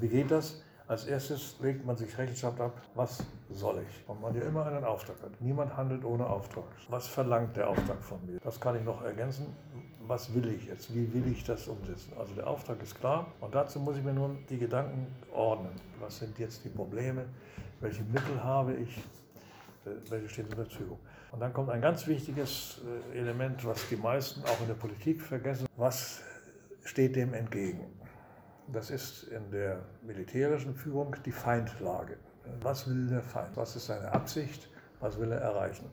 wie geht das? Als erstes legt man sich Rechenschaft ab, was soll ich? Und man ja immer einen Auftrag hat. Niemand handelt ohne Auftrag. Was verlangt der Auftrag von mir? Das kann ich noch ergänzen. Was will ich jetzt? Wie will ich das umsetzen? Also der Auftrag ist klar und dazu muss ich mir nun die Gedanken ordnen. Was sind jetzt die Probleme? Welche Mittel habe ich? Welche stehen zur Verfügung? Und dann kommt ein ganz wichtiges Element, was die meisten auch in der Politik vergessen. Was steht dem entgegen? Das ist in der militärischen Führung die Feindlage. Was will der Feind? Was ist seine Absicht? Was will er erreichen?